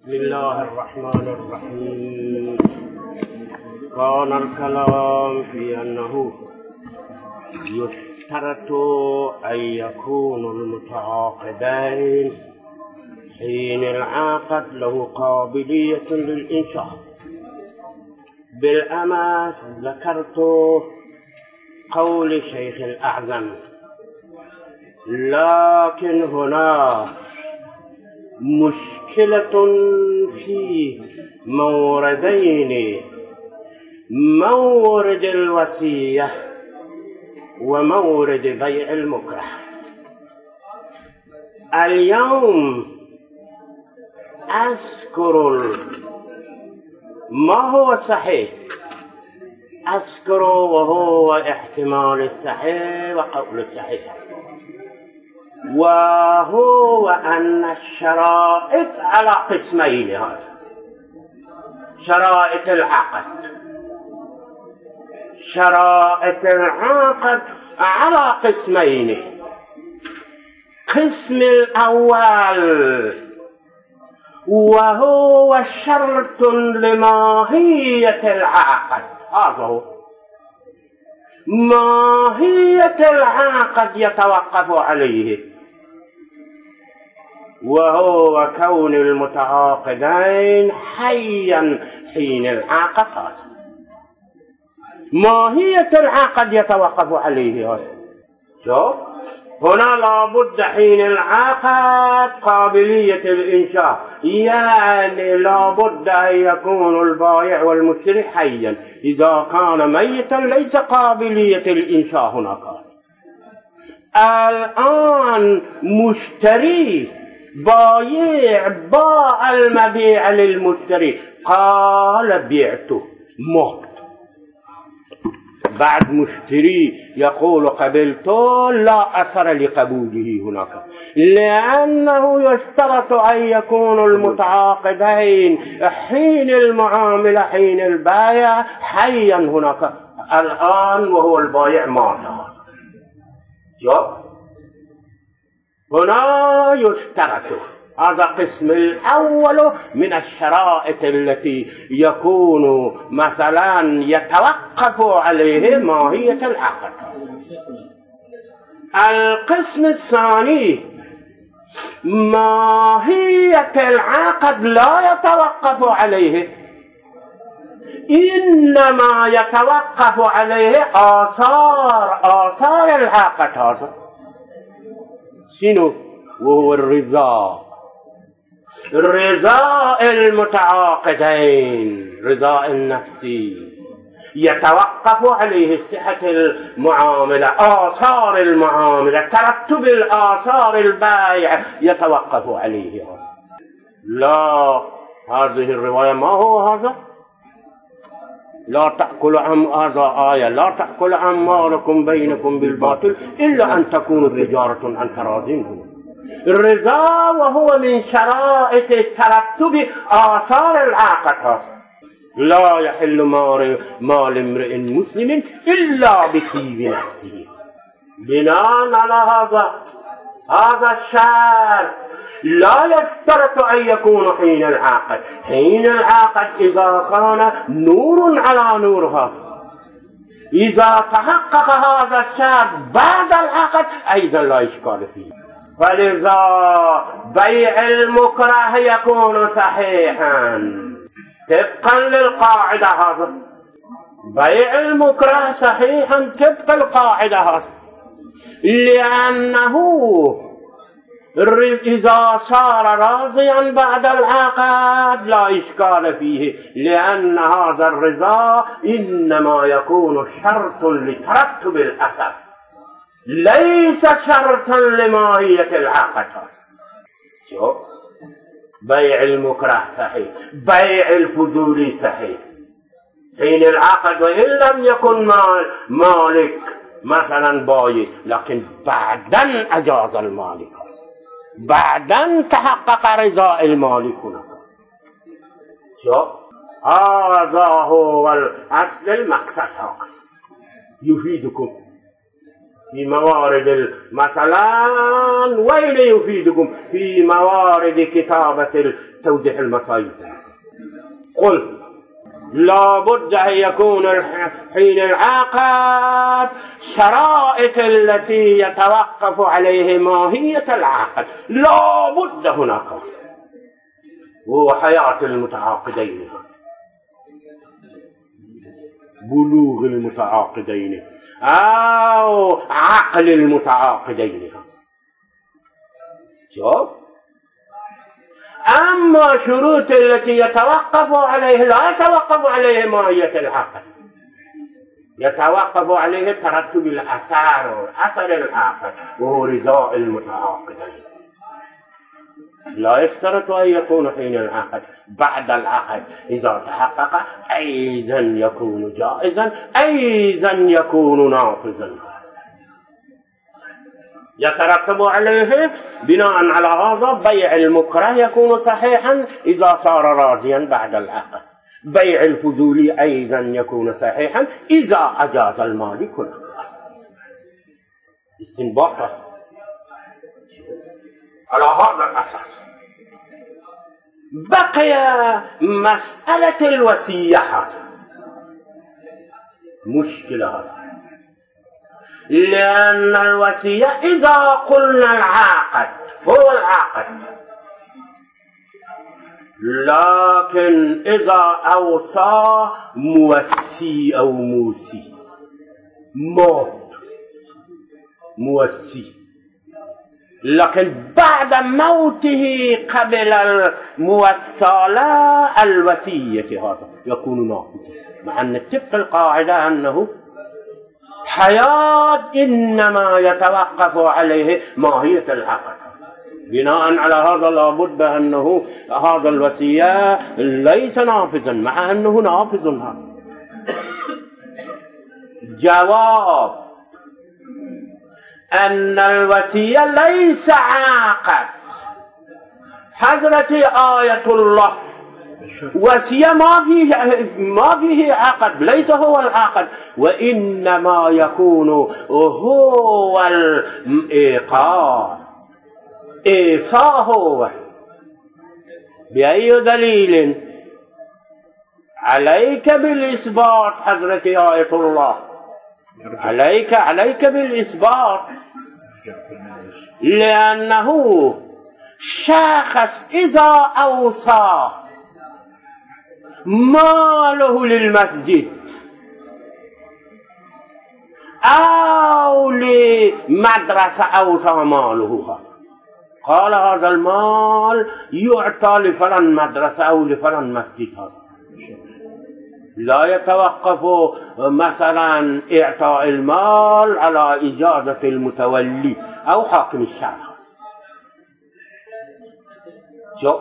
بسم الله الرحمن الرحيم. كان الكلام في أنه يشترط أن يكون المتعاقدين حين العقد له قابلية للإنشاء. بالأمس ذكرت قول شيخ الأعظم، لكن هنا مشكلة في موردين: مورد الوصية ومورد بيع المكره. اليوم أذكر ما هو صحيح، أذكر وهو احتمال الصحيح وقول الصحيح، وهو أن الشرائط على قسمين. هذا شرائط العقد، شرائط العقد على قسمين. قسم الأول وهو شرط لماهية العقد، هذا هو ماهية العقد يتوقف عليه، وهو كون المتعاقدين حيا حين العقد. هذا ماهية العقد يتوقف عليه. هذا شوف، هنا لابد حين العقد قابلية الإنشاء، يعني لابد أن يكون البائع والمشتري حيا. إذا كان ميتا ليس قابلية الإنشاء هناك. الآن مشتري بايع باع المبيع للمشتري، قال بعته، موت. بعد مشتري يقول قبلته، لا أثر لقبوله هناك، لأنه يشترط أن يكون المتعاقدين حين المعاملة حين البيع حيا هناك. الآن وهو البايع مات. شوف، هنا يشترط. هذا قسم الأول من الشرائط التي يكون مثلا يتوقف عليه ماهية العقد. القسم الثاني ماهية العقد لا يتوقف عليه، إنما يتوقف عليه آثار العقد. هذا شنو؟ وهو رضا المتعاقدين، رضا النفسي يتوقف عليه صحة المعاملة، آثار المعاملة، ترتب الآثار البائع يتوقف عليه. لا، هذه الرواية ما هو هذا. لا تأكل هذا آية: لا تأكل أموالكم بينكم بالباطل إلا أن تكون تجارة عن تراض منكم. الرضا وهو من شرائط ترتب آثار العقد. لا يحل مال امرئ مسلم إلا بطيب نفسه. بناء على هذا الشرط لا يشترط أن يكون حين العقد. حين العقد إذا كان نور على نور، هذا إذا تحقق هذا الشرط بعد العقد أيضا لا إشكال فيه. فلذا بيع المكره يكون صحيحا طبقا للقاعدة. هذا بيع المكره صحيحا طبق القاعدة هذا، لأنه إذا صار راضيا بعد العقد لا إشكال فيه، لأن هذا الرضا إنما يكون شرط لترتب الأثر، ليس شرطا لماهية العقد. شوف، بيع المكره صحيح، بيع الفضولي صحيح حين العقد، وإن لم يكن مالك مثلا بايع، لكن بعدن أجاز المالك، بعدن تحقق رضا المالك. شوف، هذا هو الأصل المقصد. يفيدكم في موارد مثلا وين يفيدكم في موارد كتابة توضيح المصايب. قل لا بد أن يكون حين العقد شرائط التي يتوقف عليه ماهية العقد، لا بد هناك، وهو حياة المتعاقدين، بلوغ المتعاقدين أو عقل المتعاقدين. شوف، أما شروط التي يتوقف عليه لا يتوقف عليه ماهية العقد، يتوقف عليه ترتب الأثر، أثر العقد، وهو رضاء المتعاقدين. لا يشترط أن يكون حين العقد، بعد العقد إذا تحقق أيضا يكون جائزا، أيضا يكون نافذا. يترتب عليه بناء على هذا بيع المكره يكون صحيحا إذا صار راضيا بعد العقد، بيع الفضولي أيضا يكون صحيحا إذا أجاز المالك له. استنباط على هذا الأساس. بقي مسألة الوصية، مشكلة هذا، لأن الوصية إذا قلنا العقد هو العقد، لكن إذا أوصى موصي أو موصي، موت موصي، لكن بعد موته قبل الموصلة الوصية هذا يكون نافذا، مع أن طبق القاعدة أنه حياة إنما يتوقف عليه ماهية العقد. بناء على هذا لابد أنه هذا الوصية ليس نافذا، مع أنه نافذ. هذا جواب أن الوصية ليس عقد. حضرت آية الله وصية ما فيه عقد، ليس هو العقد، وإنما يكون هو الإيقاع، إيصاء هو. بأي دليل؟ عليك بالإثبات حضرت آية الله، عليك بالإثبات، لأنه شخص إذا أوصى ماله للمسجد أو لمدرسة أوصى ماله خاص، قال هذا المال يعطى لفلان مدرسة أو لفلان مسجد، هذا لا يتوقف مثلا إعطاء المال على إجازة المتولي أو حاكم الشرع. شو؟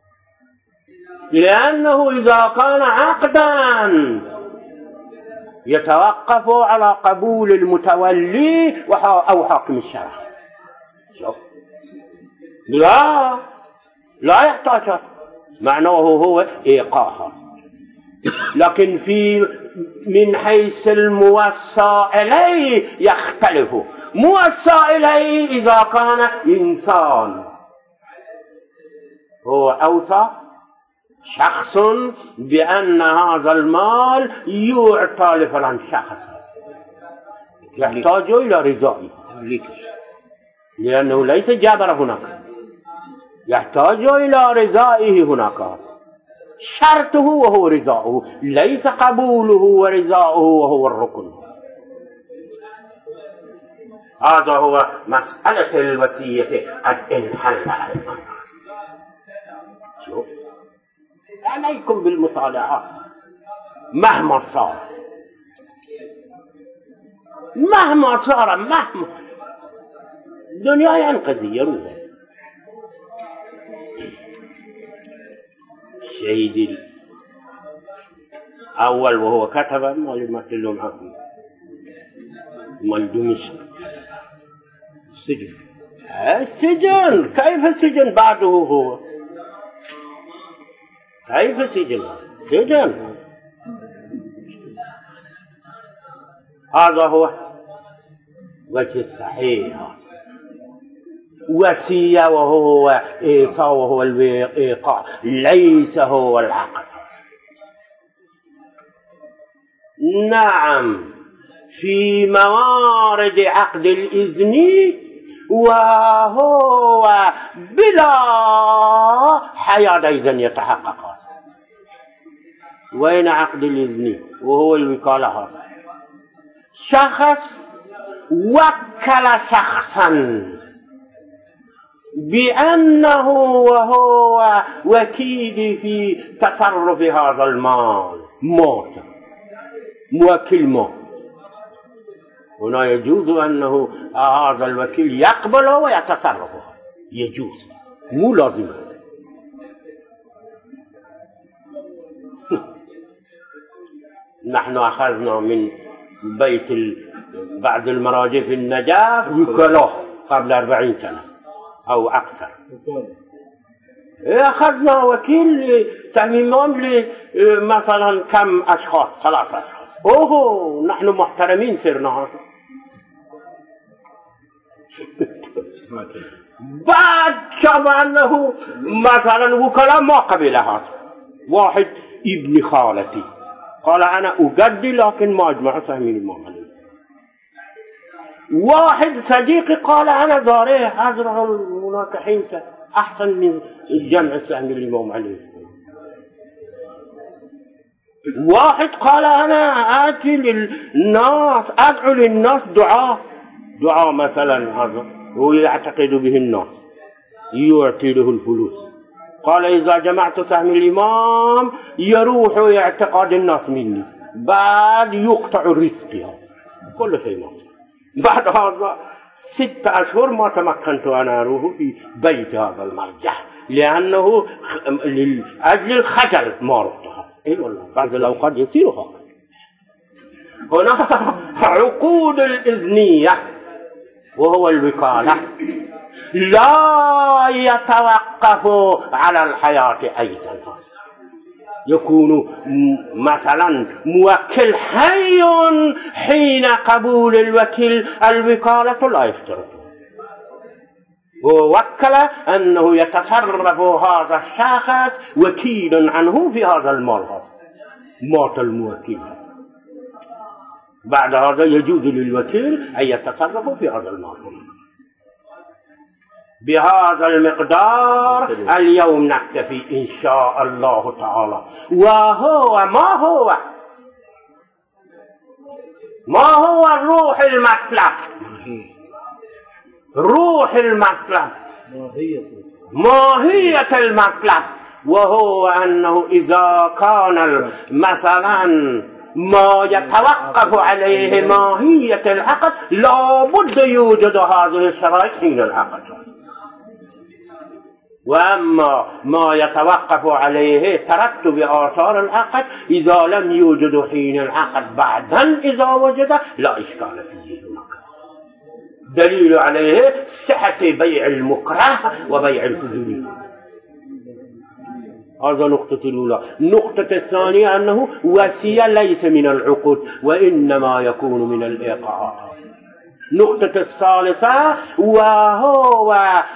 لأنه إذا كان عقدا يتوقف على قبول المتولي أو حاكم الشرع. شو؟ لا يحتاج، معناه هو إيقاع. لكن من حيث الموصى إليه يختلف. موصى إليه إذا كان إنسان، هو أوصى شخص بأن هذا المال يعطى لفلان شخص، يحتاج إلى رضائه، لأنه ليس جابر هناك، يحتاج إلى رضائه هناك. شرطه وهو رضاؤه، ليس قبوله ورضاؤه وهو الركن. هذا هو مسألة الوصية قد انحل علينا. شوف، عليكم بالمطالعة مهما صار، مهما الدنيا ينقضي يروح. شهيد الأول وهو كتب ما يمثل معكم من دمشق السجن. كيف السجن بعده هو؟ كيف سجن؟ هذا هو. وجه الصحيح وسيء وهو إيصاء وهو الإيقاع، ليس هو العقد. نعم في موارد عقد الإذن وهو بلا حياة إذن يتحقق. وين عقد الإذن وهو الوكالة؟ هذا شخص وكل شخصا بأنه وهو وكيل في تصرف هذا المال، موت موكل موت. هنا يجوز أنه هذا الوكيل يقبله ويتصرفه، يجوز، مو لازم. نحن أخذنا من بيت بعض المراجع في النجاح وكلاء قبل 40 سنة أو أكثر. أخذنا وكيل سهم الإمام مثلا كم أشخاص، 3 أشخاص. أوه نحن محترمين صرنا هذا. بعد شاف أنه مثلا وكلاء ما قبل هذا. واحد ابن خالتي قال أنا أقدي لكن ما أجمع سهم الإمام عليه السلام. واحد صديقي قال أنا زاريه أزرع هناك حنطة أحسن من جمع سهم الإمام عليه السلام. واحد قال أنا آتي للناس أدعو للناس دعاء مثلا هذا ويعتقد به الناس يعطي له الفلوس. قال إذا جمعت سهم الإمام يروح اعتقاد الناس مني، بعد يقطع الرزق هذا كل شيء ناصر. بعد هذا 6 أشهر ما تمكنت أنا أروح في بيت هذا المرجع لأنه لأجل الخجل ما رحتها. إيه والله بعض الأوقات يصير هكذا. هنا عقود الإذنية وهو الوكالة لا يتوقف على الحياة أيضا، يكون مثلا موكل حي حين قبول الوكيل الوكالة لا يشترط. ووكل أنه يتصرف هذا الشخص وكيل عنه في هذا المال، هذا مات الموكل. بعد هذا يجوز للوكيل أن يتصرف في هذا المال. بهذا المقدار اليوم نكتفي إن شاء الله تعالى. وهو ما هو الروح المطلب؟ روح المطلب ماهية المطلب، وهو أنه إذا كان مثلا ما يتوقف عليه ماهية العقد لا بد يوجد هذه الشرائط حين العقد. وأما ما يتوقف عليه ترتب آثار العقد إذا لم يوجد حين العقد بعدا إذا وجد لا إشكال فيه. دليل عليه صحة بيع المكره وبيع الفضولي. هذا نقطة الأولى. النقطة الثانية أنه وصية ليس من العقود وإنما يكون من الإيقاعات. النقطة الثالثة وهو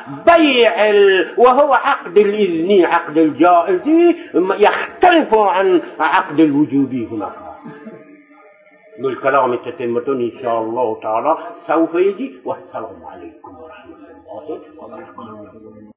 وهو عقد الإذن، عقد الجائز يختلف عن عقد الوجوبي. هناك للكلام تتمة إن شاء الله تعالى سوف يجي. والسلام عليكم ورحمة الله وبركاته.